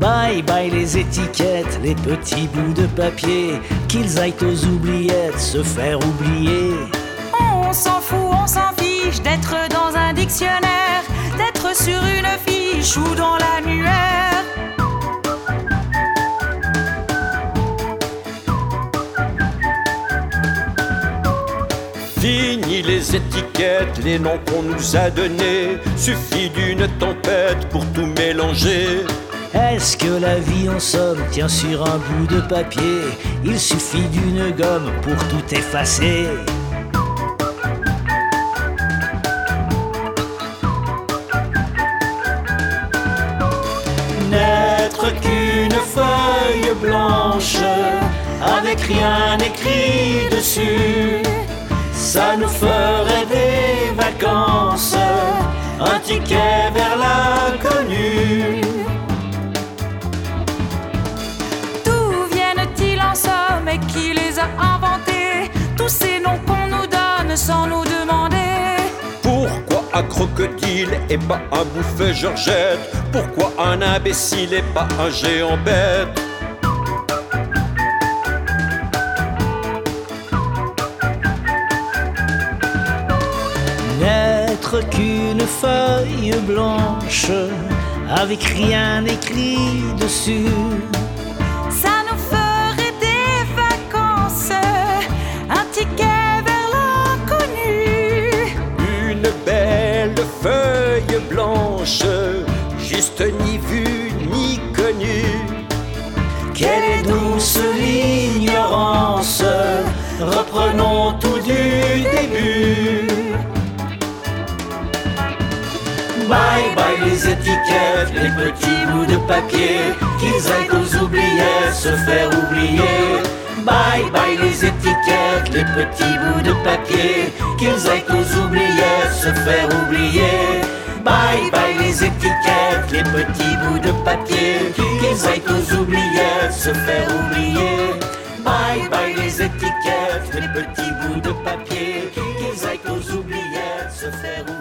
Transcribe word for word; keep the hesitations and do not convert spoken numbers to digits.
Bye bye les étiquettes, les petits bouts de papier, qu'ils aillent aux oubliettes se faire oublier. On s'en fout, on s'en fiche d'être dans un dictionnaire, d'être sur une fiche ou dans l'annuaire. Fini les étiquettes, les noms qu'on nous a donnés. Suffit d'une tempête pour tout mélanger. Est-ce que la vie en somme tient sur un bout de papier? Il suffit d'une gomme pour tout effacer. N'être qu'une feuille blanche avec rien écrit dessus, ça nous ferait des vacances, un ticket vers l'inconnu. D'où viennent-ils en somme et qui les a inventés, tous ces noms qu'on nous donne sans nous demander? Pourquoi un crocodile et pas un bouffet Georgette? Pourquoi un imbécile et pas un géant bête? N'être qu'une feuille blanche avec rien écrit dessus, Ça nous ferait des vacances, un ticket vers l'inconnu. Une belle feuille blanche, juste ni vue ni connue. quelle est douce l'ignorance, reprenons tout du début. Bye bye les étiquettes, les petits bouts de papier, qu'ils aillent aux oubliettes se faire oublier. Bye bye les étiquettes, les petits bouts de papier, qu'ils aillent aux oubliettes se faire oublier. Bye bye les étiquettes, les petits bouts de papier, qu'ils aillent aux oubliettes se faire oublier. Bye bye les étiquettes, les petits bouts de papier, qu'ils aillent aux oubliettes se faire oublier.